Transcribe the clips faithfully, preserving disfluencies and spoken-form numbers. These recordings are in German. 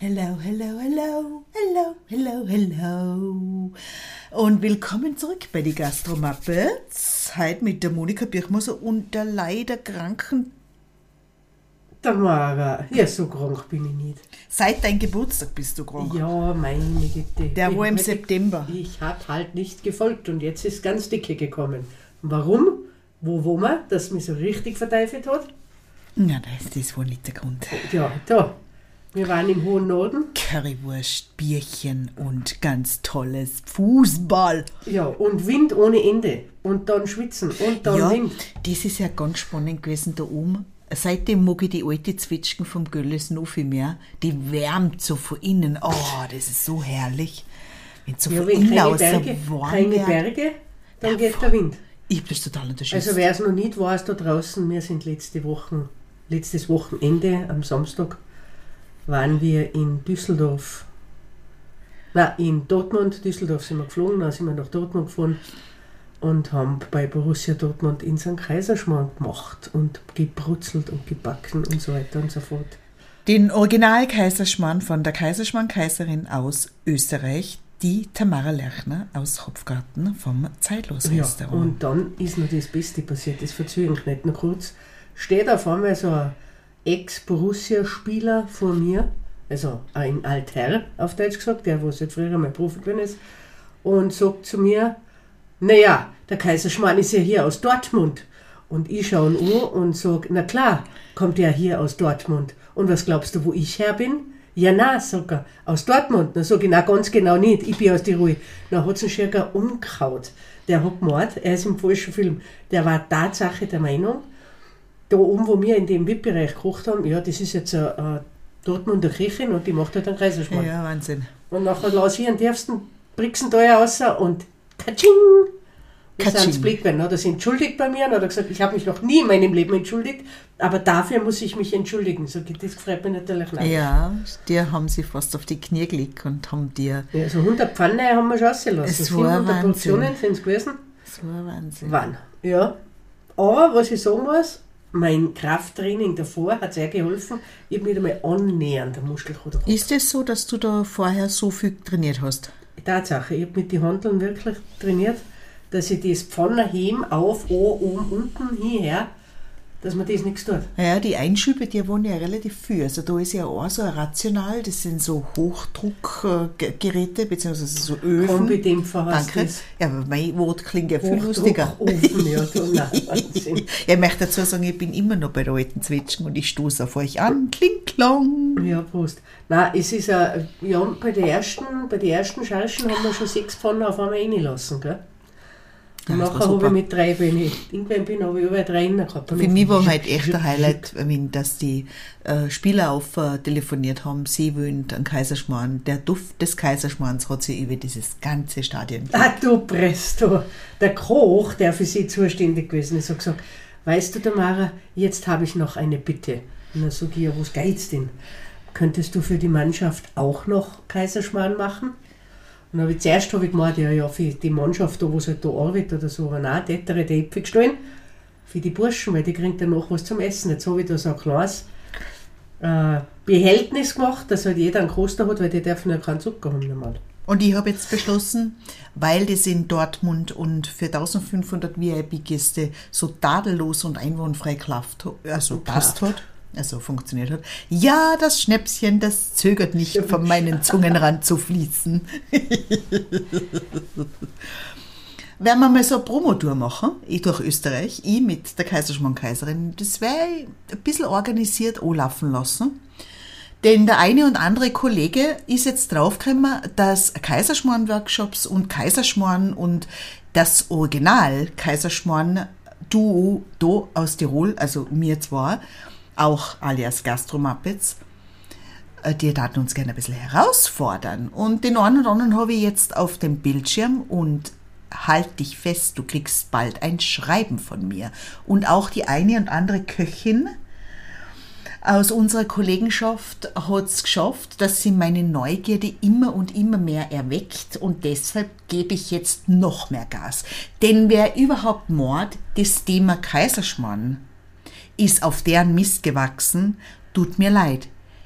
hello, hello, hello, hello, hello, hello. Und willkommen zurück bei die Gastro-Muppets. Heute mit der Monika Birchmoser und der leider kranken Tamara. Ja, so krank bin ich nicht. Seit deinem Geburtstag bist du krank. Ja, meine Güte. Der war im ich, September. Ich habe halt nicht gefolgt und jetzt ist ganz dicke gekommen. Warum? Wo wo man, dass mich so richtig verteufelt hat? Ja, das, das war nicht der Grund. Ja, da. Wir waren im hohen Norden. Currywurst, Bierchen und ganz tolles Fußball. Ja, und Wind ohne Ende. Und dann schwitzen und dann ja, Wind. Das ist ja ganz spannend gewesen da oben. Seitdem mag ich die alte Zwetschgen vom Gölles noch viel mehr. Die wärmt so von innen. Oh, das ist so herrlich. Wenn so ja, von wenn innen keine aus Berge, so warm keine wär. Berge, dann Ja, geht der Wind. Ich hab das total unterschätzt. Also wer es noch nicht weiß da draußen, wir sind letzte Woche, letztes Wochenende am Samstag, waren wir in Düsseldorf. Nein, in Dortmund, Düsseldorf sind wir geflogen, dann sind wir nach Dortmund gefahren und haben bei Borussia Dortmund in Sankt Kaiserschmarrn gemacht und gebrutzelt und gebacken und so weiter und so fort. Den Original-Kaiserschmarrn von der Kaiserschmarrn-Kaiserin aus Österreich, die Tamara Lerchner aus Hopfgarten vom Zeitlos-Restaurant. Ja, und dann ist noch das Beste passiert, das verzögere ich nicht noch kurz. Steht auf einmal so ein Ex-Borussia-Spieler vor mir, also ein Altherr, auf Deutsch gesagt, der, wo seit früher mal Profi gewesen ist, und sagt zu mir, naja, der Kaiserschmarrn ist ja hier aus Dortmund. Und ich schaue ihn an und sage, na klar, kommt er hier aus Dortmund. Und was glaubst du, wo ich her bin? Ja, na, sagt er, aus Dortmund. Dann sage ich, na, ganz genau nicht, ich bin aus Tirol. Dann hat es einen Schirger umgehauen. Der hat gemacht, er ist im falschen Film. Der war Tatsache der Meinung, da oben, wo wir in dem V I P-Bereich gekocht haben, ja, das ist jetzt eine, eine Dortmunder Köchin und die macht halt einen Kaiserschmarrn. Ja, Wahnsinn. Und nachher lasse ich einen tiefsten Brixen da raus und katsching! Wir sind ins Blick werden. Hat er sich entschuldigt bei mir und hat er gesagt, ich habe mich noch nie in meinem Leben entschuldigt, aber dafür muss ich mich entschuldigen. So, das freut mich natürlich nicht. Ja, dir haben sie fast auf die Knie gelegt und haben dir... Ja, so hundert Pfannen haben wir schon rausgelassen. Es war vierhundert Wahnsinn. Portionen sind es gewesen. Das war Wahnsinn. Wann? Ja. Aber was ich sagen muss, mein Krafttraining davor hat sehr geholfen. Ich habe nicht einmal annähernd den Muskelkater gehabt. Ist es so, dass du da vorher so viel trainiert hast? Tatsache, ich habe mit den Hanteln wirklich trainiert, dass ich das Pfannenheben auf, an, oben, unten, hierher, dass man das nichts tut. Ja, die Einschübe, die wohnen ja relativ viel. Also da ist ja auch so ein Rational, das sind so Hochdruckgeräte, beziehungsweise so Öfen. Kombidämpfer heißt Danke. das. Ja, aber mein Wort klingt ja viel lustiger. Hochdruckofen, ja, du, nein, Wahnsinn. Ja, ich möchte dazu sagen, ich bin immer noch bei der alten Zwetschgen und ich stoße auf euch an. Kling, klong. Ja, Prost. Nein, es ist ein, ja, bei den ersten, bei den ersten Scharschen haben wir schon sechs Pfannen auf einmal reingelassen, gell? Ja, und nachher habe ich mit drei, wenn ich irgendwann bin, habe ich über drei rein gehabt. Für mich war halt echt ein Highlight, dass die äh, Spieler auf äh, telefoniert haben, sie wollen einen Kaiserschmarrn. Der Duft des Kaiserschmarrns hat sich über dieses ganze Stadion gelegt. Ah, du Presto. Der Koch, der für sie zuständig gewesen ist, hat gesagt, weißt du, Tamara, jetzt habe ich noch eine Bitte. Und dann sage ich, ja, was geht's denn? Könntest du für die Mannschaft auch noch Kaiserschmarrn machen? Und dann habe ich zuerst habe ich gemeint, ja, ja, für die Mannschaft, da, wo sie halt da arbeitet oder so, aber nein, tätere die Äpfel gestohlen für die Burschen, weil die kriegen dann noch was zum Essen. Jetzt habe ich da so ein kleines äh, Behältnis gemacht, dass halt jeder einen Koster hat, weil die dürfen ja keinen Zucker haben. Normal. Und ich habe jetzt beschlossen, weil das in Dortmund und für eintausendfünfhundert V I P-Gäste so tadellos und einwandfrei klafft, also passt hat, also funktioniert hat. Ja, das Schnäpschen, das zögert nicht, von meinen Zungenrand zu fließen. Werden wir mal so eine Promotour machen, ich durch Österreich, ich mit der Kaiserschmarrn-Kaiserin, das werde ich ein bisschen organisiert anlaufen lassen. Denn der eine und andere Kollege ist jetzt draufgekommen, dass Kaiserschmarrn-Workshops und Kaiserschmarrn und das Original Kaiserschmarrn-Duo da aus Tirol, also mir zwar, auch alias Gastro-Muppets, die taten uns gerne ein bisschen herausfordern. Und den einen oder anderen habe ich jetzt auf dem Bildschirm und halt dich fest, du kriegst bald ein Schreiben von mir. Und auch die eine und andere Köchin aus unserer Kollegenschaft hat es geschafft, dass sie meine Neugierde immer und immer mehr erweckt und deshalb gebe ich jetzt noch mehr Gas. Denn wer überhaupt mord, das Thema Kaiserschmarrn ist auf deren Mist gewachsen, tut mir leid.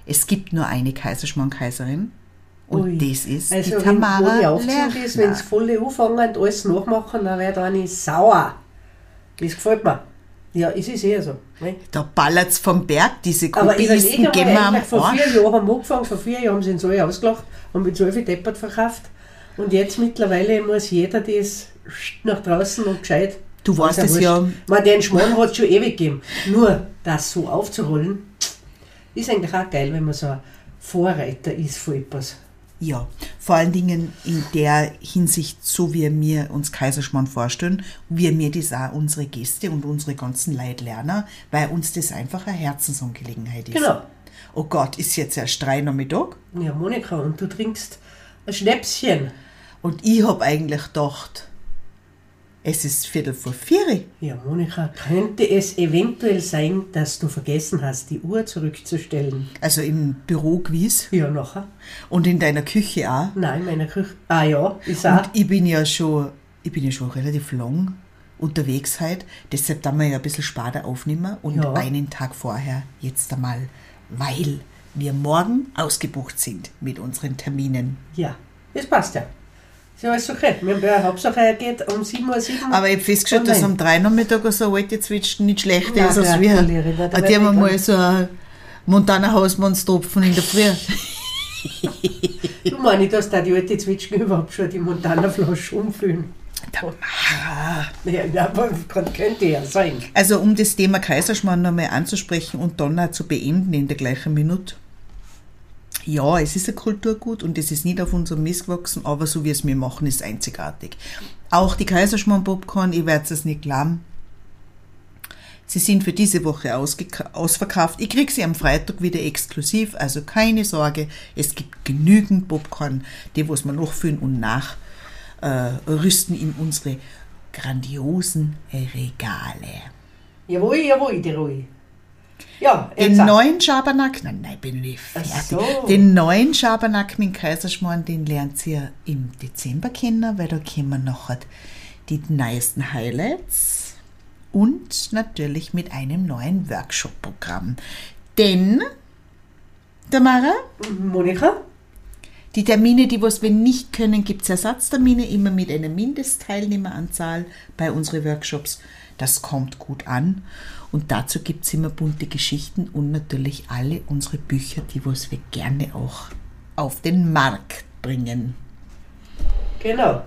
es gibt nur eine Kaiserschmarrn-Kaiserin und Ui. das ist Also die wenn, Tamara wo die aufziehen ist, wenn sie voll anfangen und alles nachmachen, dann wird eine sauer. Das gefällt mir. Ja, es ist eher so. Ne? Da ballert's vom Berg, diese Aber Kopisten überlege gehen mal, wir am eigentlich vor vier Arsch. Jahren haben wir angefangen, vor vier Jahren sind sie alle ausgelacht, haben mit so viel deppert verkauft. Und jetzt mittlerweile muss jeder das nach draußen und gescheit. Du weißt Das es ist ja, wurscht. Man, den Schmarrn hat es schon ewig gegeben. Nur, das so aufzurollen, ist eigentlich auch geil, wenn man so ein Vorreiter ist von etwas. ja, vor allen Dingen in der Hinsicht, so wie wir uns Kaiserschmarrn vorstellen, wie wir das auch unsere Gäste und unsere ganzen Leute lernen, weil uns das einfach eine Herzensangelegenheit ist. Genau. Oh Gott, ist jetzt erst drei Nachmittag? Ja, Monika, und du trinkst ein Schnäpschen. Und ich hab eigentlich gedacht, es ist Viertel vor vier. Ja, Monika, könnte es eventuell sein, dass du vergessen hast, die Uhr zurückzustellen? Also im Büro gewiss Ja, nachher? und in deiner Küche auch. Nein, in meiner Küche. Ah ja, ist auch. Und ich bin ja schon, ich bin ja schon relativ lang unterwegs heute, deshalb darf man ja ein bisschen später aufnehmen und Ja. einen Tag vorher jetzt einmal, weil wir morgen ausgebucht sind mit unseren Terminen. Ja, das passt ja. Ist ja alles okay. Wir haben ja Hauptsache, er geht um sieben Uhr sieben. Aber ich habe festgestellt, dass Online. am drei Nachmittag so eine alte Zwitschgen nicht schlecht Ja, ist, als wir. gratuliere, da Die werd haben ich mal dran. so ein Montana Hausmannstropfen in der Früh. Du meinst, dass da die alte Zwitschgen überhaupt schon die Montana-Flasche umfüllen? Ah. Ja, ja, aber kann- könnte ja sein. Also um das Thema Kaiserschmarrn nochmal anzusprechen und dann auch zu beenden in der gleichen Minute. Ja, es ist ein Kulturgut und es ist nicht auf unserem Mist gewachsen, aber so wie es wir machen, ist einzigartig. Auch die Kaiserschmarrn-Popcorn, ich werde es nicht glauben, sie sind für diese Woche ausgeka- ausverkauft. Ich kriege sie am Freitag wieder exklusiv, also keine Sorge, es gibt genügend Popcorn, die was wir nachfüllen und nach äh, rüsten in unsere grandiosen Regale. Jawohl, jawohl, die Ruhe. Ja, Den jetzt auch. neuen Schabernack, nein, nein, bin ich Ach fertig. so. Den neuen Schabernack mit dem Kaiserschmarrn, den lernt ihr im Dezember kennen, weil da kommen nachher die neuesten Highlights und natürlich mit einem neuen Workshop-Programm. Denn, Tamara, Monika? die Termine, die was wir nicht können, gibt es Ersatztermine, immer mit einer Mindestteilnehmeranzahl bei unseren Workshops. Das kommt gut an. Und dazu gibt es immer bunte Geschichten und natürlich alle unsere Bücher, die was wir gerne auch auf den Markt bringen. Genau,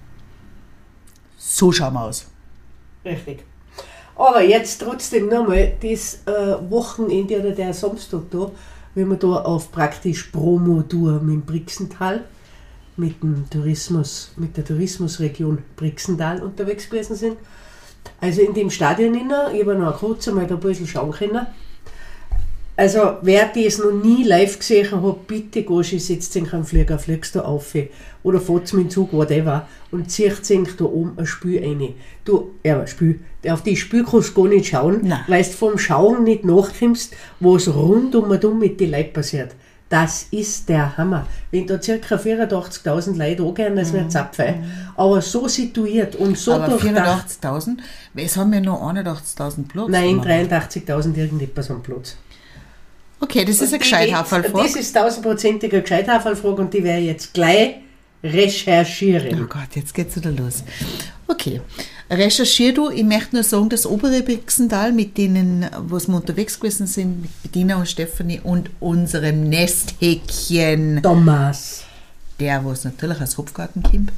So schauen wir aus. richtig. Aber jetzt trotzdem nochmal das äh, Wochenende oder der Samstag da, wenn wir da auf praktisch Promotour mit dem Brixental, mit dem Tourismus, mit der Tourismusregion Brixental unterwegs gewesen sind. Also in dem Stadion, innen, ich habe noch kurz einmal da ein bisschen schauen können. Also wer das noch nie live gesehen hat, bitte gehst du, setzt dich am Flieger, fliegst da auf oder fährst mit dem Zug, whatever, und ziehst sich da oben ein Spiel rein. Du, ja, Spiel, auf die Spiel kannst du gar nicht schauen, Nein. weil du vom Schauen nicht nachkommst, was rundum und um mit den Leuten passiert. Das ist der Hammer. Wenn da ca. vierundachtzigtausend Leute angehen, das wäre Zapfe. Aber so situiert und so Aber durchdacht. vierundachtzigtausend, es haben ja noch einundachtzigtausend Platz. Nein, dreiundachtzigtausend irgendetwas am Platz. Okay, das ist eine Und die Gescheithaferlfrage. jetzt- Das ist tausendprozentige Gescheithaferlfrage und die werde ich jetzt gleich recherchieren. Oh Gott, jetzt geht's wieder los. Okay, recherchier du. Ich möchte nur sagen, das obere Brixental mit denen, was wir unterwegs gewesen sind, mit Bettina und Stefanie und unserem Nesthäkchen, Thomas. der, was natürlich aus Hopfgarten kommt.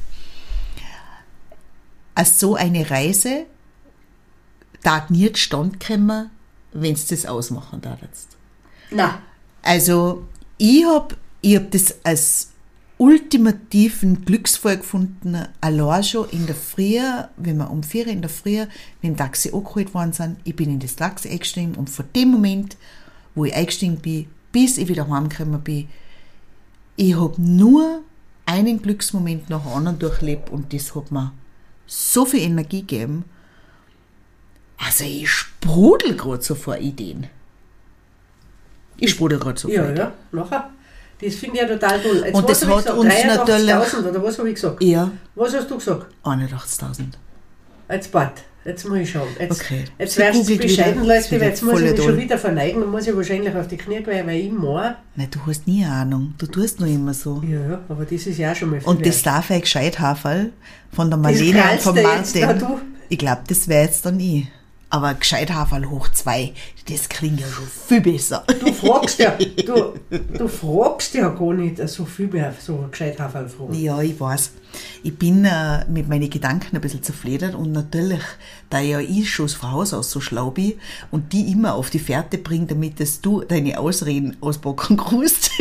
Als so eine Reise darf nicht stand kommen, wenn es das ausmachen darfst. Na, Also, ich habe ich hab das als ultimativen Glücksfall gefunden, allein schon in der Früh, wenn wir um vier in der Früh mit dem Taxi angeholt worden sind. Ich bin in das Taxi eingestiegen und von dem Moment, wo ich eingestiegen bin, bis ich wieder heimgekommen bin, ich habe nur einen Glücksmoment nach dem anderen durchlebt und das hat mir so viel Energie gegeben. Also, ich sprudel gerade so vor Ideen. Ich sprudel gerade so vor ja, Ideen. ja, nachher. Das finde ich ja total toll. Jetzt, Und was das hab ich hat gesagt? uns dreiundachtzigtausend natürlich- oder was habe ich gesagt? Ja, Was hast du gesagt? einundachtzigtausend. Jetzt warte. Jetzt muss ich schauen. Jetzt, Okay. jetzt Sie wärst du googelt bescheiden, wieder. Leute, Sie weil wird jetzt muss ich voll mich schon toll. wieder verneigen und muss ich wahrscheinlich auf die Knie gehen, weil ich morgen... Nein, du hast nie eine Ahnung. Du tust nur immer so. Ja, ja, aber das ist ja auch schon mal viel Und das wert. darf ein Gescheithaferl von der Marlene und vom Krallste jetzt Martin. da, du. Ich glaube, das wäre jetzt dann ich. Aber Gescheithaferl hoch zwei, das kriegen ja schon viel besser. Du fragst ja, du, du fragst ja gar nicht so viel mehr, so gescheit Haferl-Fragen. Ja, ich weiß. Ich bin äh, mit meinen Gedanken ein bisschen zerfledert und natürlich, da ja ich schon von Haus aus so schlau bin und die immer auf die Fährte bringe, damit dass du deine Ausreden auspacken kannst.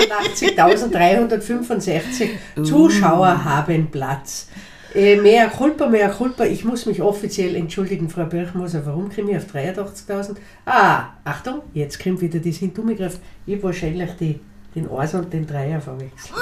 einundachtzigtausenddreihundertfünfundsechzig Zuschauer haben Platz. Äh, mehr Culpa, mehr Culpa. Ich muss mich offiziell entschuldigen, Frau Birchmoser. Warum kriege ich auf dreiundachtzigtausend? Ah, Achtung, jetzt kommt wieder das Hintumigriff. Ich habe wahrscheinlich die, den Eins und den Dreier verwechselt.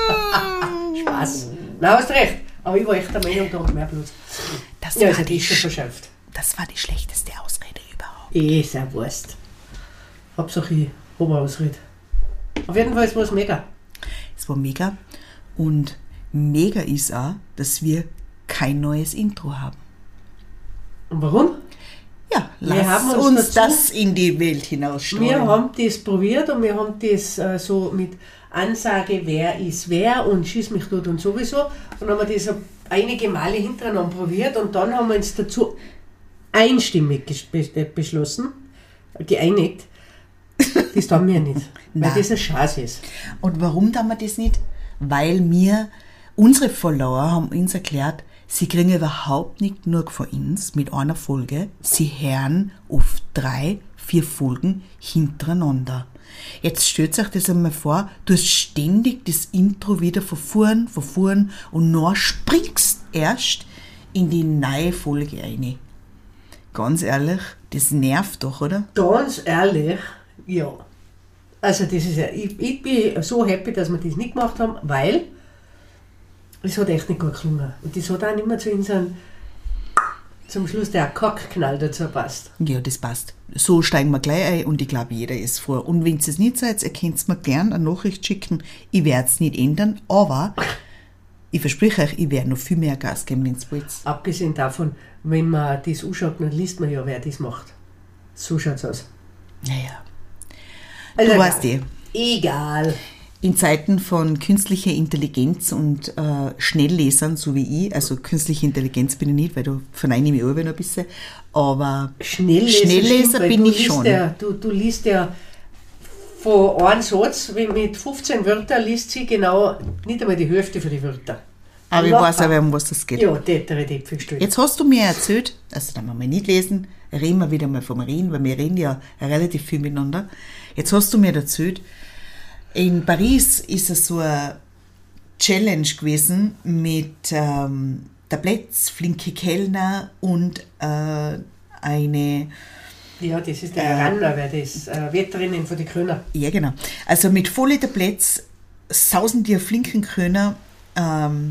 Spaß. Na, hast recht. Aber ich war echt der Meinung, da hat mehr Blut. Das, Ja, war also die, die ist schon sch- verschärft. das war die schlechteste Ausrede überhaupt. Eh, ist ja Wurst. Hauptsache ich habe eine Ausrede. Auf jeden Fall ist was mega. Es war mega. Und mega ist auch, dass wir kein neues Intro haben. Und warum? Ja, Wir lass haben uns, uns dazu- das in die Welt hinausstreuen. Wir haben das probiert und wir haben das äh, so mit Ansage, wer ist wer und schieß mich dort und sowieso. Und haben wir das einige Male hintereinander probiert und dann haben wir uns dazu einstimmig ges- be- beschlossen, geeinigt, das tun wir nicht, weil Nein. das ein Schatz ist. Und warum tun wir das nicht? Weil wir, unsere Follower haben uns erklärt, sie kriegen überhaupt nicht nur von uns mit einer Folge, sie hören auf drei, vier Folgen hintereinander. Jetzt stellt sich das einmal vor, du hast ständig das Intro wieder verfuhren, verfuhren und noch springst erst in die neue Folge rein. Ganz ehrlich, das nervt doch, oder? Ganz ehrlich, ja. Also das ist ja, ich, ich bin so happy, dass wir das nicht gemacht haben, weil es hat echt nicht gut gelungen. Und das hat auch nicht mehr zu unserem, zum Schluss der Kackknall dazu passt. Ja, das passt. So steigen wir gleich ein und ich glaube, jeder ist froh. Und wenn ihr es nicht seid, ihr könnt mir gerne eine Nachricht schicken. Ich werde es nicht ändern, aber ich verspreche euch, ich werde noch viel mehr Gas geben, wenn ihr wollt. Abgesehen davon, wenn man das anschaut, dann liest man ja, wer das macht. So schaut's aus. Naja, Also du egal. weißt eh, Egal. in Zeiten von künstlicher Intelligenz und äh, Schnelllesern, so wie ich, also künstliche Intelligenz bin ich nicht, weil da verneine ich mich auch noch ein bisschen, aber Schnellleser, Schnellleser stimmt, weil bin du ich liest schon. Ja, du, du liest ja von einem Satz, wie mit fünfzehn Wörtern liest sie genau nicht einmal die Hälfte von den Wörtern. aber ich Locker. weiß aber, um was das geht. Ja, tätere Däpfelstuhl. Jetzt hast du mir erzählt, also da wollen wir nicht lesen, reden wir wieder mal vom Reden, weil wir reden ja relativ viel miteinander. Jetzt hast du mir erzählt, in Paris ist es so eine Challenge gewesen mit ähm, Tabletts, flinke Kellner und äh, eine, Ja, das ist der Äh, Ranner, weil das äh, Wetterinnen von den Kröner. ja genau, also mit volle Tabletts sausen die flinken Kölner ähm,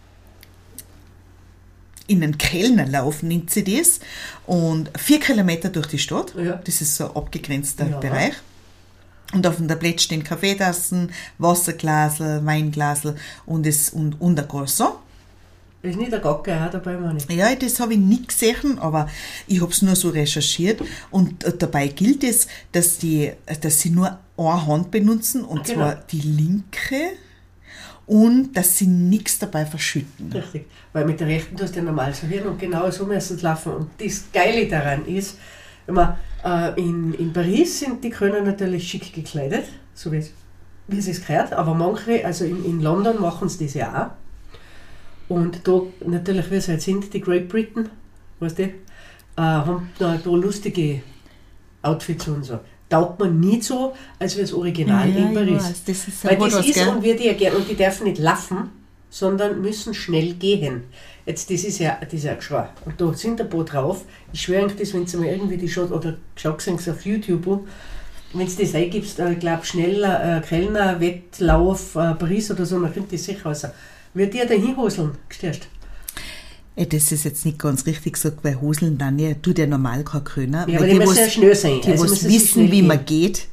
in einen Kellnerlauf, nennt sie das, und vier Kilometer durch die Stadt, Ja. das ist so ein abgegrenzter Ja. Bereich. Und auf dem Tablett stehen Kaffeetassen, Wasserglasel, Weinglasel und, es, und, und ein Croissant. Das ist nicht der Gacke auch dabei, meine ich. Ja, das habe ich nicht gesehen, aber ich habe es nur so recherchiert. Und äh, dabei gilt es, dass, die, dass sie nur eine Hand benutzen, und Genau. zwar die linke, und dass sie nichts dabei verschütten. Richtig. Weil mit der rechten tust du ja normal so hin und genau so müssen es laufen. Und das Geile daran ist, wenn man, äh, in, in Paris sind die Kröner natürlich schick gekleidet, so wie es, wie es sich gehört, aber manche, also in, in London machen sie das ja auch. Und da natürlich, wie es halt sind, die Great Britain, weißt du, äh, haben da, da lustige Outfits und so. Taugt man nicht so, als wie das Original in Paris. das ist Weil das ist und wird ja gern, und die dürfen nicht laufen, sondern müssen schnell gehen. Jetzt, das ist ja, das ist ja Geschrei. Und da sind ein paar drauf. Ich schwöre euch das, wenn ihr mal irgendwie die schaut, oder schaut es auf YouTube, wenn du das eingibst, ich glaube, schneller, äh, Kellner, Wettlauf, äh, Paris oder so, dann kommt das sicher raus. Wird dir da hinhoseln, gestehst? Ja, das ist jetzt nicht ganz richtig gesagt, weil Hoseln dann ja, tut ja normal kein Kröner. Ja, weil aber die müssen was- ja schnell sein. Die, Also was müssen sie wissen, schnell wie gehen. man geht,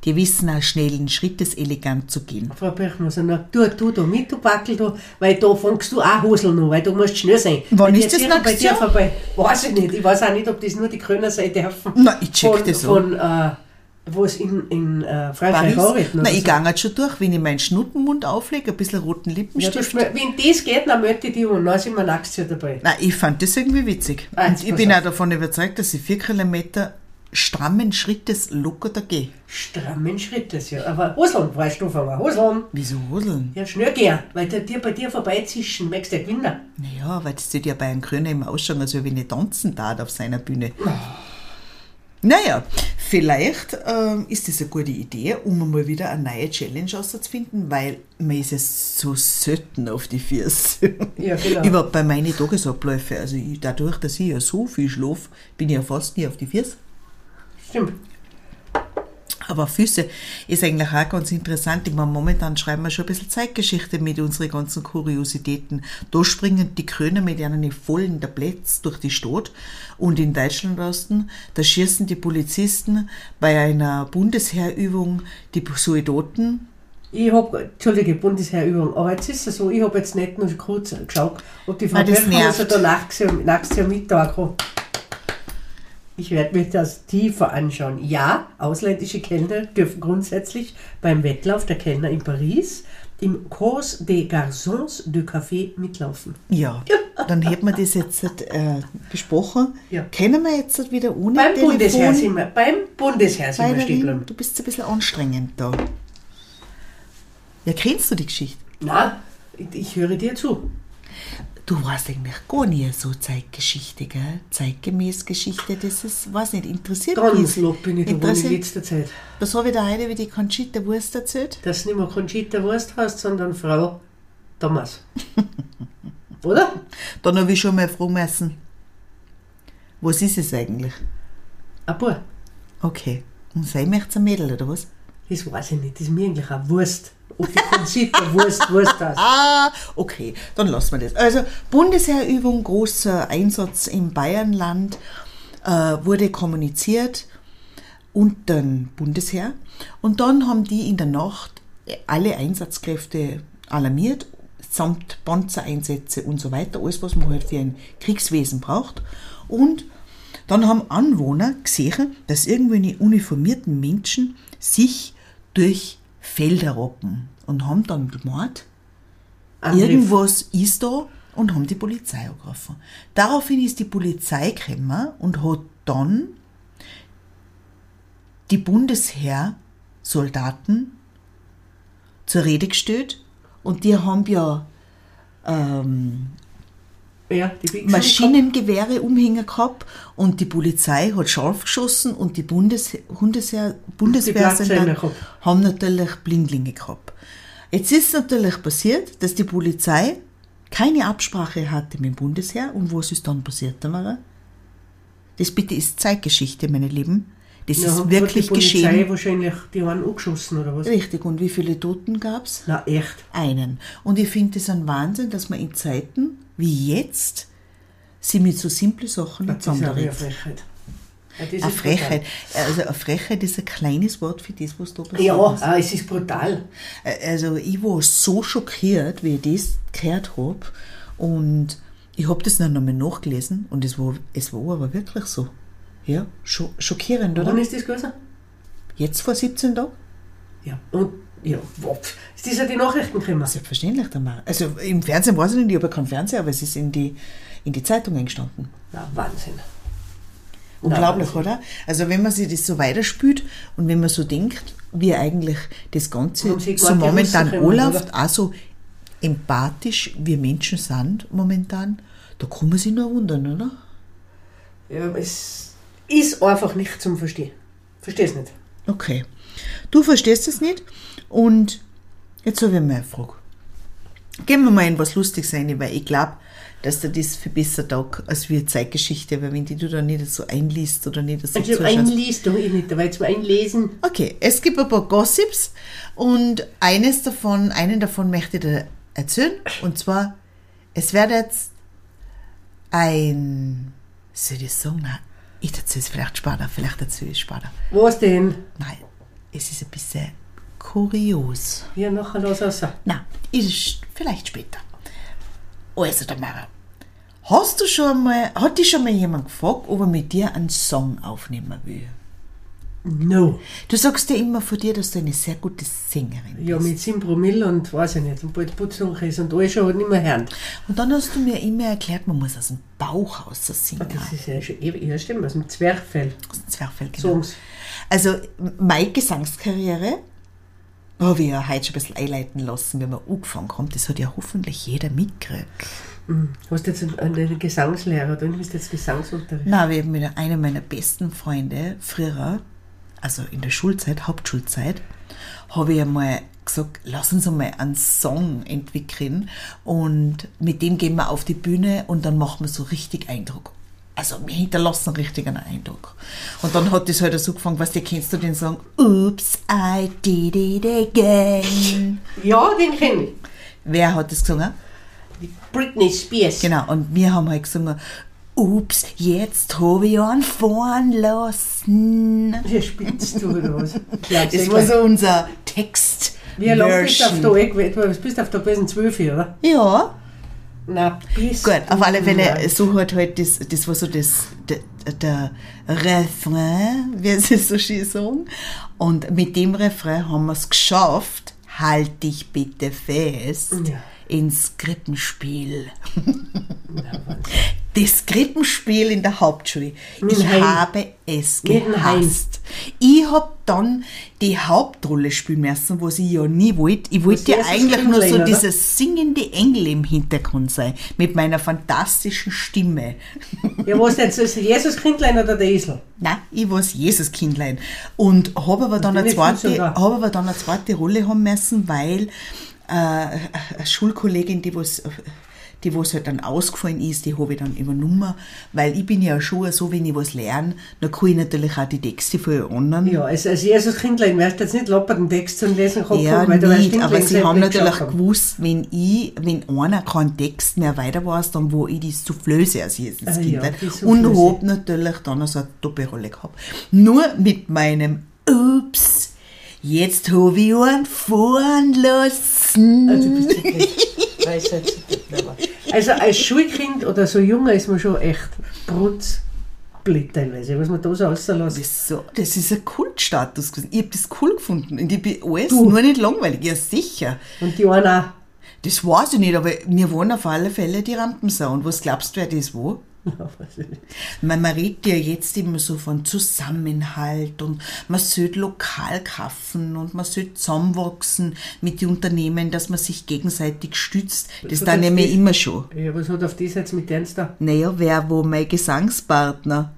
die wissen auch schnellen Schrittes elegant zu gehen. Frau Birchmoser, na, tu, tu da mit, du Backel, da, weil da fängst du auch Hosel noch, weil du musst schnell sein. Wann Weil ist die das Erzieher bei nächstes dir Jahr? vorbei? Weiß ich nicht, ich weiß auch nicht, ob das nur die Grüner sein dürfen. Na, ich check von, das von, äh, wo es in, in äh, Frankreich Paris? haben. Na, ich gehe jetzt schon durch, wenn ich meinen Schnuttenmund auflege, ein bisschen roten Ja, Lippenstift. das, wenn das geht, dann melde ich die an, dann sind wir nächstes Jahr dabei. Nein, ich fand das irgendwie witzig. Ah, Und jetzt ich pass bin auf. auch davon überzeugt, dass ich vier Kilometer strammen Schrittes locker da gehe. Strammen Schrittes, ja. Aber Hoseln, weißt du, von Hoseln. Wieso hoseln? Ja, schnell gehen, weil der dir bei dir vorbeizischen, merkst du ja gewinnen. Naja, weil das sieht ja bei einem Grünen immer ausschauen, als ob ich nicht tanzen darf auf seiner Bühne. Naja, vielleicht ähm, ist das eine gute Idee, um mal wieder eine neue Challenge auszufinden, weil man ist ja so selten auf die Füße. Ja, genau. Überhaupt bei meinen Tagesabläufen, also ich, dadurch, dass ich ja so viel schlafe, bin ich ja fast nie auf die Füße. Stimmt. Aber Füße ist eigentlich auch ganz interessant. Ich meine, momentan schreiben wir schon ein bisschen Zeitgeschichte mit unseren ganzen Kuriositäten. Da springen die Kröner mit ihren vollen Tabletts durch die Stadt. Und in Deutschland Osten, da schießen die Polizisten bei einer Bundesheerübung die Soldaten. Ich hab, Entschuldige, Bundesheerübung, aber jetzt ist es so, ich habe jetzt nicht nur kurz geschaut, ob die Frau Ah, das Birchmoser nervt. da nachts Jahr, nächstes Jahr Mittag kommt. Ich werde mich das tiefer anschauen. Ja, ausländische Kellner dürfen grundsätzlich beim Wettlauf der Kellner in Paris im Cours des Garçons de Café mitlaufen. Ja, dann hätten wir das jetzt äh, besprochen. Ja. Können wir jetzt wieder ohne Beim Telefon? Bundesheer sind wir, beim Bundesheer sind wir stehen Weiterhin? geblieben. Du bist ein bisschen anstrengend da. Ja, kennst du die Geschichte? Na, ich, ich höre dir zu. Du warst eigentlich gar nie so Zeitgeschichte, gell? Zeitgemäß Geschichte, das ist, weiß nicht, interessiert Ganz mich. lob bin ich da wohl in Interessiert- letzter Zeit. Was habe ich da heute wie die Conchita Wurst erzählt? Dass du nicht mehr Conchita Wurst hast, sondern Frau Thomas. Oder? Dann habe ich schon mal fragen müssen, was ist es eigentlich? Ein Bub. Okay, und sei möchte ein Mädel, oder was? Das weiß ich nicht. Das ist mir eigentlich auch Wurst. Ob die Conchita Wurst Wurst hast. Ah, okay, dann lassen wir das. Also Bundesheerübung, großer Einsatz im Bayernland, äh, wurde kommuniziert unter dem Bundesheer. Und dann haben die in der Nacht alle Einsatzkräfte alarmiert, samt Panzereinsätze und so weiter, alles, was man halt für ein Kriegswesen braucht. Und dann haben Anwohner gesehen, dass irgendwelche uniformierten Menschen sich durch Felder robben und haben dann gemeint, Angriff. irgendwas ist da, und haben die Polizei angerufen. Daraufhin ist die Polizei gekommen und hat dann die Bundesheersoldaten zur Rede gestellt, und die haben ja ähm, Ja, die Big Maschinengewehre umhängen gehabt, und die Polizei hat scharf geschossen, und die Bundes Bundesheer, Bundeswehrsoldaten gehabt. haben natürlich Blindlinge gehabt. Jetzt ist natürlich passiert, dass die Polizei keine Absprache hatte mit dem Bundesheer, und was ist dann passiert, Tamara? Das bitte ist Zeitgeschichte, meine Lieben. Das Ja, ist hat wirklich die Polizei geschehen. wahrscheinlich die einen angeschossen, oder was? Richtig, und wie viele Toten gab es? Na, echt. Einen. Und ich finde es ein Wahnsinn, dass man in Zeiten wie jetzt sie mit so simplen Sachen nicht Das ist auch eine zusammenredet. Frechheit. Ja, das Eine ist Frechheit. Also eine Frechheit ist ein kleines Wort für das, was da passiert brutal. ist. Ja, ah, es ist brutal. Also ich war so schockiert, wie ich das gehört habe. Und ich habe das dann nochmal nachgelesen, und es war, es war aber wirklich so. Ja, scho schockierend, oder? Wann ist das gewesen? Jetzt vor siebzehn Tagen? Ja, und, ja, wopf. Ist das ja die Nachrichten gekommen? Selbstverständlich, Tamara. Also im Fernsehen weiß ich nicht, ich habe ja keinen Fernseher, aber es ist in die, in die Zeitung eingestanden. Na, Wahnsinn. Unglaublich, Na, oder? Also wenn man sich das so weiterspült und wenn man so denkt, wie eigentlich das Ganze Haben sie so gar keine momentan Russen gekommen, anläuft, auch so empathisch wir Menschen sind momentan, da kann man sich nur wundern, oder? Ja, es ist einfach nicht zum Verstehen. Verstehst nicht? Okay. Du verstehst es nicht, und jetzt habe ich mal eine Frage. Gehen wir mal in was Lustiges rein, weil ich glaube, dass dir das viel besser taugt als wie Zeitgeschichte, weil wenn die du da nicht so einliest oder nicht so Also zuschaust. einliest du ich nicht, da jetzt mal einlesen. Okay, es gibt ein paar Gossips, und eines davon, einen davon möchte ich dir erzählen, und zwar, es wird jetzt ein, soll ich sagen, nein, ich erzähle es vielleicht später, vielleicht erzähle ich es später. Was denn? Nein, es ist ein bisschen kurios. Ja, nachher lass raus. Na, ist vielleicht später. Also, Tamara, hast du schon mal, hat dich schon mal jemand gefragt, ob er mit dir einen Song aufnehmen will? No. Du sagst ja immer von dir, dass du eine sehr gute Sängerin bist. Ja, mit sieben Promille und weiß ich nicht, und bald Putzunke ist und alles schon halt nicht mehr hören. Und dann hast du mir immer erklärt, man muss aus dem Bauch raus singen. Das ist ja schon ewig, ja stimmt, aus dem Zwerchfell. Aus dem Zwerchfell, genau. Songs. Also, meine Gesangskarriere habe ich ja heute schon ein bisschen einleiten lassen, wenn man angefangen kommt. Das hat ja hoffentlich jeder mitgekriegt. Mhm. Hast du jetzt einen, einen Gesangslehrer oder bist du jetzt Gesangsunterricht? Nein, wir haben mit einer meiner besten Freunde früher, also in der Schulzeit, Hauptschulzeit, habe ich einmal gesagt, lass uns einmal einen Song entwickeln und mit dem gehen wir auf die Bühne und dann machen wir so richtig Eindruck. Also wir hinterlassen richtig einen Eindruck. Und dann hat das halt so gefangen, was du kennst du den Song Oops, I did it again. Ja, den kenne ich. Wer hat das gesungen? Britney Spears. Genau, und wir haben halt gesungen, Ups, jetzt habe ich einen fahren lassen. Wie spielst du oder was? Ja, Das war so unser Text. Wie lange bist du auf der gewesen? Du bist auf der gewesen, zwölf, oder? Ja. Na, bis. Gut, auf alle Fälle, Nein. so hat halt das, das war so das, der, der Refrain, wie sie so schön sagen. Und mit dem Refrain haben wir es geschafft, halt dich bitte fest, Ja. ins Krippenspiel. Na, Wahnsinn. Das Krippenspiel in der Hauptschule. Mit Ich dem Heim. habe es Mit dem Heim. gehasst. Ich habe dann die Hauptrolle spielen müssen, was ich ja nie wollte. Ich wollte ja Jesus eigentlich nur so Kindlein, oder? dieser singende Engel im Hintergrund sein, mit meiner fantastischen Stimme. Ja, was jetzt? Ist Jesus Kindlein oder der Esel? Nein, ich war das Jesuskindlein. Und habe aber, dann bin eine ich viel zweite- sogar. habe aber dann eine zweite Rolle haben müssen, weil äh, eine Schulkollegin, die was die was halt dann ausgefallen ist, die habe ich dann übernommen, weil ich bin ja schon so, wenn ich was lerne, dann kann ich natürlich auch die Texte von den anderen. Ja, als, als Jesus Kindlein wirst du jetzt nicht locker den Text zum Lesen gehabt Ja, haben, weil du weißt, nicht, aber Kindlein sie haben selbst natürlich geschaffen. gewusst, wenn ich, wenn einer keinen Text mehr weiter weiß, dann war ich die Soufflöse als Jesus Ah, ja, Kindlein. die Und Soufflöse. habe natürlich dann so eine Doppelrolle gehabt. Nur mit meinem Ups, jetzt habe ich einen fahren lassen. Also, du bist wirklich, weiß jetzt nicht mehr. Also als Schulkind oder so Junge ist man schon echt brutzblit teilweise, was man da so rauslässt. Wieso? Das ist ein Kultstatus gewesen. Ich habe das cool gefunden. Und ich bin alles Du. nur nicht langweilig. Ja, sicher. Und die einen auch. Das weiß ich nicht, aber wir waren auf alle Fälle die Rampensau. Und was glaubst du, wer das war? Ja, weiß ich nicht. Man, man redet ja jetzt immer so von Zusammenhalt und man sollte lokal kaufen und man sollte zusammenwachsen mit den Unternehmen, dass man sich gegenseitig stützt. Das hat dann jetzt nämlich das- immer schon. Ja, was hat auf das jetzt mit Ernst da? Naja, wer wo mein Gesangspartner?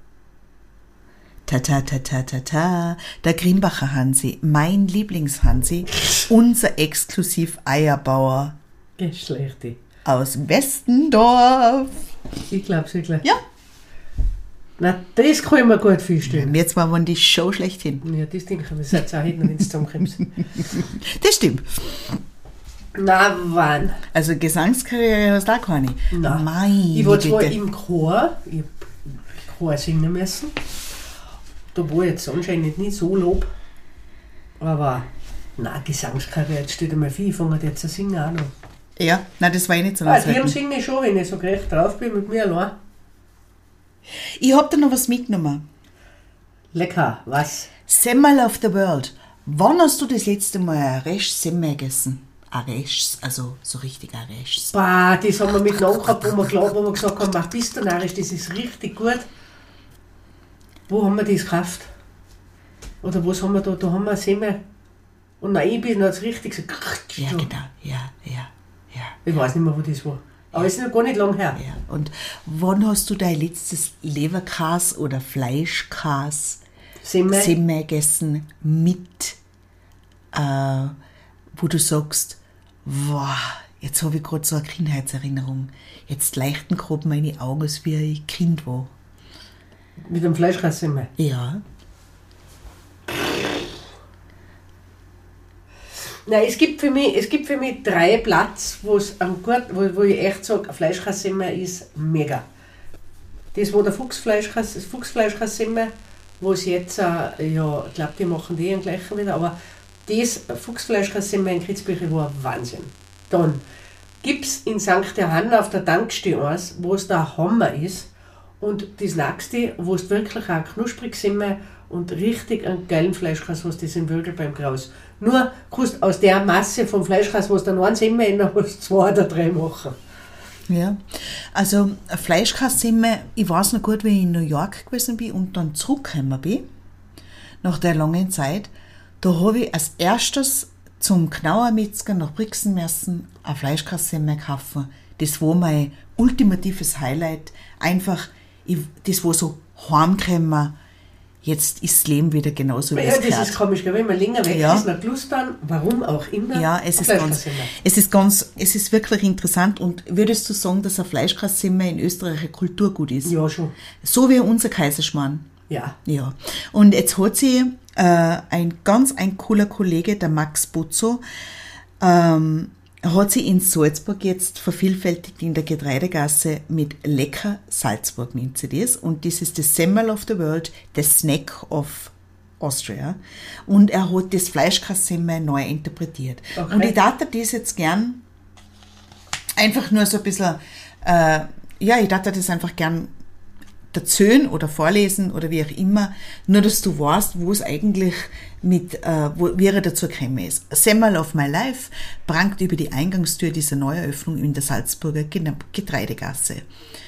Ta ta ta ta ta ta, der Grimbacher Hansi, mein Lieblingshansi, unser exklusiv Eierbauer Geschlechte. aus Westendorf. Ich glaub's wirklich. Ja, Na, das kann ich mir gut vorstellen. jetzt waren wir die Show schlechthin. Ja, das denke ich, das seid ihr auch hinten, wenn es zusammenkommt. Das stimmt. Na, wann? Also Gesangskarriere hast du auch keine. Nein. Meine Ich war zwar Güte. im Chor, ich hab Chor singen müssen. Da war jetzt anscheinend nicht so Lob. Aber, na, Gesangskarriere, jetzt steht einmal viel, ich fange jetzt an singen auch noch. Ja, nein, das war ich nicht so. Ah, die haben singe ich schon, wenn ich so gerecht drauf bin, mit mir allein. Ich hab da noch was mitgenommen. Lecker, was? Semmel of the World. Wann hast du das letzte Mal ein Resch Semmel gegessen? Ein Resch, also so richtig ein Resch. Bah, das haben wir miteinander gehabt, wo wir, klar, wo wir gesagt haben, mach bist du narrisch, das ist richtig gut. Wo haben wir das gekauft? Oder was haben wir da? Da haben wir Semmel. Und nein, ich bin jetzt richtig so. Ja, genau. Ja, ja, ja. Ich weiß nicht mehr, wo das war. Aber es ist noch gar nicht lang her. Ja. Und wann hast du dein letztes Leberkas oder Fleischkas Semmel. Semmel gegessen mit, äh, wo du sagst, wow, jetzt habe ich gerade so eine Kindheitserinnerung. Jetzt leuchten gerade meine Augen, als wie ich Kind war. Mit dem Fleischkassemmel. Ja. Nein, es gibt für mich, es gibt für mich drei Platz, wo's am gut, wo, wo ich echt sage, Fleischkassemmel ist mega. Das war der Fuchsfleischkass, das Fuchsfleischkassemmel wo es jetzt, äh, ja, ich glaube, die machen die im gleichen wieder, aber das Fuchsfleischkassemmel in Kitzbühel war Wahnsinn. Dann gibt es in Sankt Johann auf der Tankstelle eins, wo es der Hammer ist. Und das nächste, wo es wirklich auch knusprig sind und richtig einen geilen Fleischkäse hast, das ist in Würgel beim Kraus. Nur kannst aus der Masse vom Fleischkäse, was du dann eins immer in hast, zwei oder drei machen. Ja, also Fleischkäse, ich weiß noch gut, wie ich in New York gewesen bin und dann zurückgekommen bin, nach der langen Zeit, da habe ich als erstes zum Knauer Metzger nach Brixen müssen ein Fleischkäse kaufen. Das war mein ultimatives Highlight. Einfach, ich, das war so heimgekommen, jetzt ist das Leben wieder genauso, wie ja, es das gehört. ist komisch, wenn man länger weg Ja. ist, nach Lustern, warum auch immer. Ja, es ist, ganz, es ist ganz, es ist wirklich interessant. Und würdest du sagen, dass ein Fleischkäse in Österreich ein Kulturgut ist? Ja, schon. So wie unser Kaiserschmarrn. Ja. Ja. Und jetzt hat sie äh, ein ganz ein cooler Kollege, der Max Buzzo, ähm, hat sie in Salzburg jetzt vervielfältigt in der Getreidegasse mit Lecker Salzburg, nennt sie das. Und das ist das Semmel of the World, the Snack of Austria. Und er hat das Fleischkässemmel neu interpretiert. Okay. Und ich darf das jetzt gern einfach nur so ein bisschen, äh, ja, ich darf das einfach gern erzählen oder vorlesen oder wie auch immer, nur dass du weißt, wo es eigentlich mit, äh, wo, wie er dazu gekommen ist. Semmel of My Life prangt über die Eingangstür dieser Neueröffnung in der Salzburger Getreidegasse.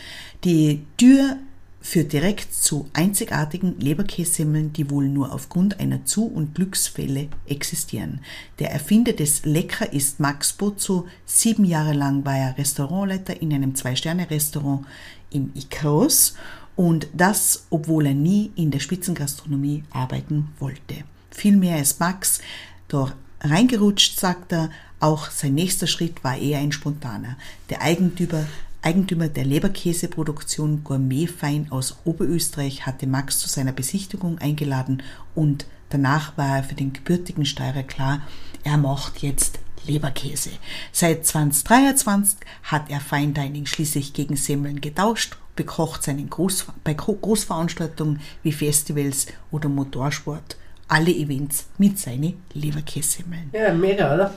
Die Tür führt direkt zu einzigartigen Leberkässemmeln, die wohl nur aufgrund einer Zu- und Glücksfälle existieren. Der Erfinder des Lecker ist Max Buzzo. Sieben Jahre lang war er Restaurantleiter in einem Zwei-Sterne-Restaurant im Icaus. Und das, obwohl er nie in der Spitzengastronomie arbeiten wollte. Vielmehr ist Max da reingerutscht, sagt er. Auch sein nächster Schritt war eher ein spontaner. Der Eigentümer, Eigentümer der Leberkäseproduktion Gourmetfein aus Oberösterreich hatte Max zu seiner Besichtigung eingeladen und danach war er für den gebürtigen Steirer klar, er macht jetzt Leberkäse. Seit zwanzig dreiundzwanzig hat er Fine Dining schließlich gegen Semmeln getauscht, bekocht seinen Groß, bei Großveranstaltungen wie Festivals oder Motorsport alle Events mit seinen Leberkässemmeln. Ja, mega, oder?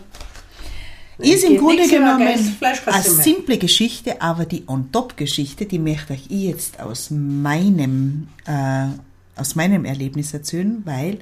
Ist im Grunde genommen eine Fleischkässemmel. simple Geschichte, aber die On-Top-Geschichte, die möchte ich jetzt aus meinem, äh, aus meinem Erlebnis erzählen, weil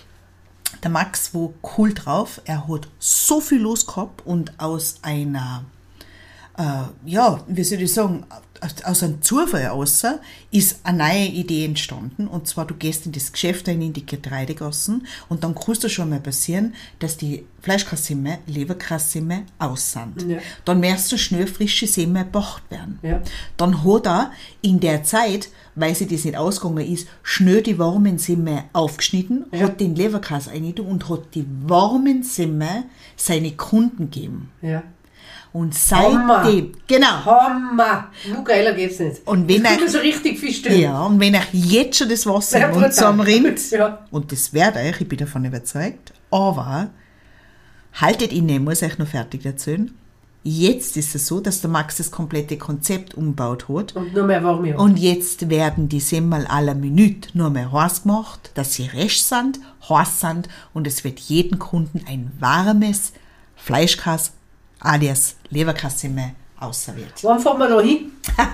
der Max war cool drauf, er hat so viel los gehabt und aus einer, äh, ja, wie soll ich sagen, aus einem Zufall außer ist eine neue Idee entstanden. Und zwar, du gehst in das Geschäft rein, in die Getreidegassen und dann kann es dir schon mal passieren, dass die Fleischkassemmel, Leberkassemmel aus sind. Ja. Dann merkst du schnell frische Semmel gekocht werden. Ja. Dann hat er in der Zeit, weil sie das nicht ausgegangen ist, schnell die warmen Semmel aufgeschnitten, Ja. hat den Leberkäse rein und hat die warmen Semmel seine Kunden gegeben. Ja. Und Hammer. seitdem, genau. Hammer! Nur geiler geht's nicht. Und wenn das er- kann man so richtig feststellen. Ja, und wenn euch jetzt schon das Wasser Sehr im Mund brutal. zusammenrinnt, Ja. und das wird euch, ich bin davon überzeugt, aber haltet inne, ich muss euch noch fertig erzählen. Jetzt ist es so, dass der Max das komplette Konzept umgebaut hat. Und nur mehr warm. Ja. Und jetzt werden die Semmel à la Minute nur mehr heiß gemacht, dass sie resch sind, heiß sind und es wird jedem Kunden ein warmes Fleischkäse alias Leberkässemmel ausserviert. Wann fahren wir da hin?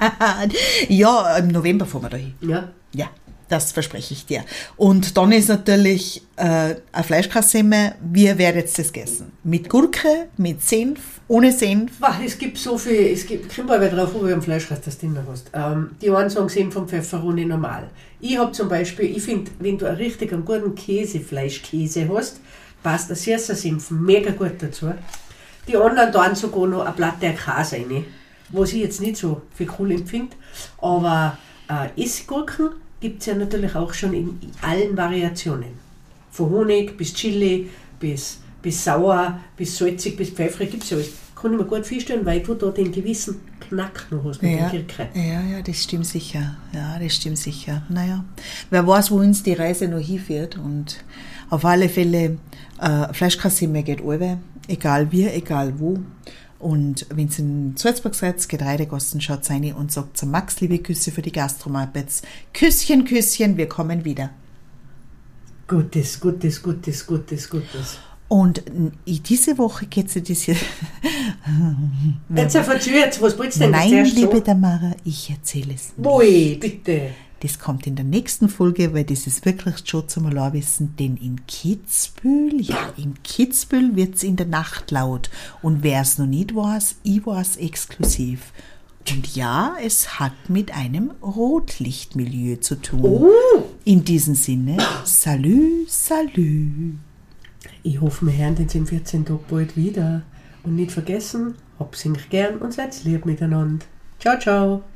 Ja, im November fahren wir da hin. Ja. Ja, das verspreche ich dir. Und dann ist natürlich äh, ein Fleischkässemmel, wie werdet ihr das gegessen? Mit Gurke, mit Senf, ohne Senf? Wah, es gibt so viel, es gibt, kommt mal drauf, wo du am Fleischkäse das drin hast. Ähm, die einen sagen Senf vom Pfefferoni normal. Ich habe zum Beispiel, ich finde, wenn du einen richtig einen guten Käse, Fleischkäse hast, passt ein süßer Senf mega gut dazu. Die anderen tun sogar noch eine Platte Käse rein, was ich jetzt nicht so für cool empfinde. Aber äh, Essiggurken gibt es ja natürlich auch schon in allen Variationen. Von Honig bis Chili, bis, bis sauer, bis salzig, bis pfeffrig gibt es ja alles. Kann ich mir gut vorstellen, weil du da den gewissen Knack noch hast mit Ja, der Kirche. ja, ja, das stimmt sicher. Ja, das stimmt sicher. Naja, wer weiß, wo uns die Reise noch hinführt. Und auf alle Fälle, äh, Fleischkässemmel geht alle, egal wie, egal wo. Und wenn ihr in Salzburg seid, Getreidegassen, schaut rein und sagt zu Max liebe Küsse für die Gastro-Muppets. Küsschen, Küsschen, wir kommen wieder. Gutes, Gutes, Gutes, Gutes, Gutes. Und in diese Woche geht es das hier. Jetzt verzögert, was willst du denn Nein, zuerst liebe so? Tamara, ich erzähle es nicht. Boi, bitte. Das kommt in der nächsten Folge, weil das ist wirklich schon zum Allerwissen, denn in Kitzbühel, ja, in Kitzbühel wird es in der Nacht laut. Und wer es noch nicht weiß, ich weiß exklusiv. Und ja, es hat mit einem Rotlichtmilieu zu tun. Oh. In diesem Sinne, salü, salü. Ich hoffe, wir hören uns in vierzehn Tagen bald wieder. Und nicht vergessen, habt's euch gern und seid lieb miteinander. Ciao, ciao.